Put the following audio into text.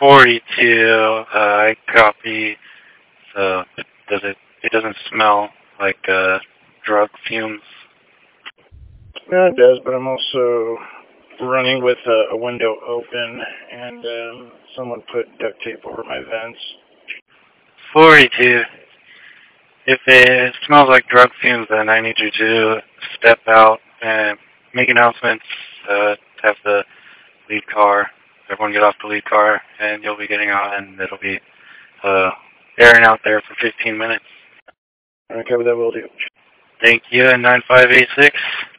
42. I copy. So it doesn't smell like drug fumes? Yeah, it does, but I'm also running with a window open, and someone put duct tape over my vents. 42. If it smells like drug fumes, then I need you to step out and make announcements. Have the lead car. Everyone get off the lead car, and you'll be getting out, and it'll be airing out there for 15 minutes. Okay, that will do. Thank you, and 9586.